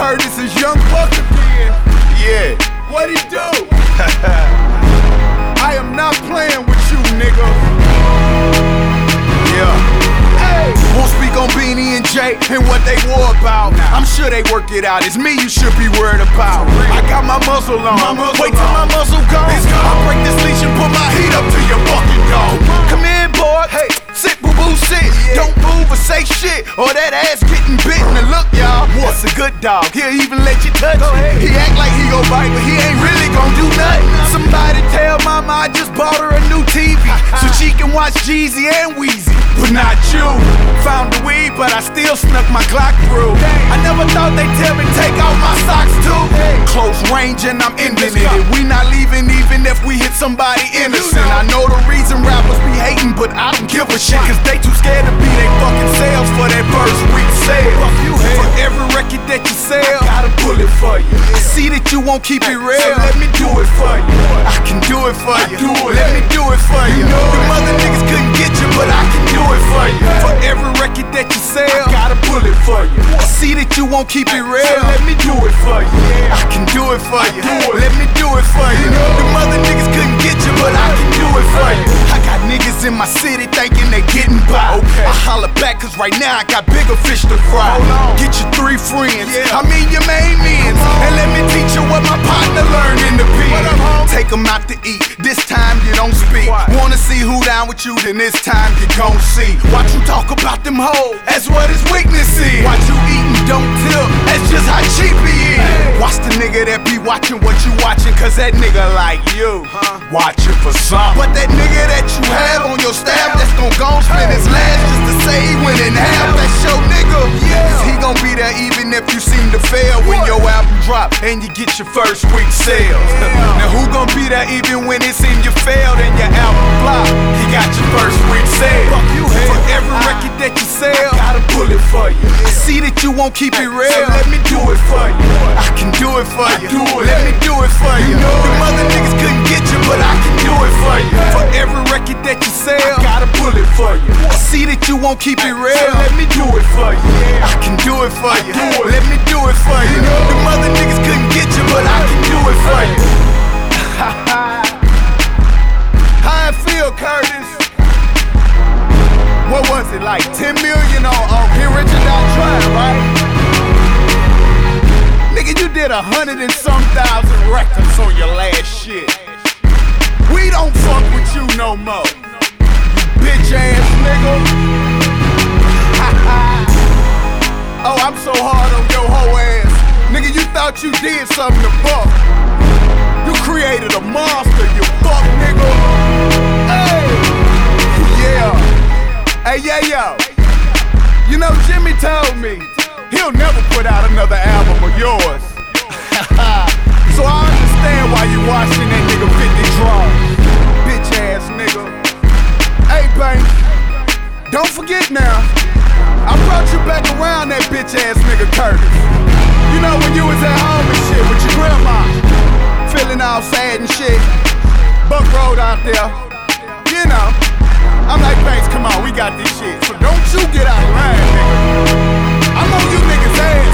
Curtis is Young Buck again. Yeah. What he do? I am not playing with you, nigga. Yeah. Hey. Won't speak on Beanie and Jay and what they war about. I'm sure they work it out. It's me you should be worried about. I got my muzzle on. Wait till my muzzle gone. I break this leash and put my heat up to your fucking dog. Come in, boy. Hey, sit, boo boo, sit. Don't move or say shit, or that ass getting bitten. And look, y'all, what's a good dog? He'll even let you touch it. He act like he gon' bite, but he ain't really gon' do nothing. Somebody tell mama I just bought her a new TV so she can watch Jeezy and Weezy. But not you. Found the weed, but I still snuck my Glock through. I never thought they'd tell me take off my socks too. Close range and I'm ending it. We not leaving even if we hit somebody innocent. I know the reason rappers be hating, but I don't give a shit, cause they too scared to be they fucking selves for that first week sale. For every record that you sell, I got a bullet for you. I see that you won't keep it real, so let me do it for you. I can do it for you. Let me do it for you. The mother niggas couldn't get you, but I can do it for you. For every record that you sell, I got a bullet for you. I see that you won't keep it real, so let me do it for you. I can do it for you. Let me do it for you. The mother niggas couldn't get you, but I can do it for you. I got niggas in my city thinking they getting by. I holler back cause right now I got bigger fish to fry. Get your 3 friends, I mean your main men, and let me teach you what my partner learned in the pen. Take them out to eat, this time you don't speak. Wanna see who down with you, then this time you gon' see. Watch you talk about them hoes, that's what his weakness is. Watch you eat and don't tip, that's just how cheap he is. Watch the nigga that be watching what you watching, cause that nigga like you watching for something. But that nigga that you have on your staff, that's gon' spend his last just to say he went in half. That's your nigga, cause he gon' be there even if you seem to fail when your album drop and you get your first week sales. Now who gon' be there even when it seems you failed and your album flop? He got your first week sales. For every record that you sell, I got a bullet for you. I see that you won't keep it real, so let me do it for you. I can do it for you. Let me do it for you. The mother niggas couldn't get you, but I can do it for you. For every record that you sell, I got a bullet for you. I see that you won't keep it real, so let me do it for you. I can do it for you. Let me do it for you. The mother niggas couldn't get you, but I can do it for you. How it feel, Curtis? What was it, like 10 million on Get Rich or Die Trying, right? Nigga, you did 100 and some thousand records on your last shit. We don't fuck with you no more, you bitch ass nigga. Oh, I'm so hard on your whole ass. Nigga, you thought you did something to fuck. You created a monster, you fuck nigga. Hey, yeah. Hey, yeah, yo. You know, Jimmy told me he'll never put out another album of yours. So I understand why you watching that nigga 50 draws. Bitch ass nigga. Hey, Bank, don't forget now, I brought you back around that bitch ass nigga Curtis. You know when you was at home and shit with your grandma, feeling all sad and shit. Buck Road out there, you know. I'm like, Banks, come on, we got this shit. So don't you get out of line, nigga. I'm on you niggas' ass.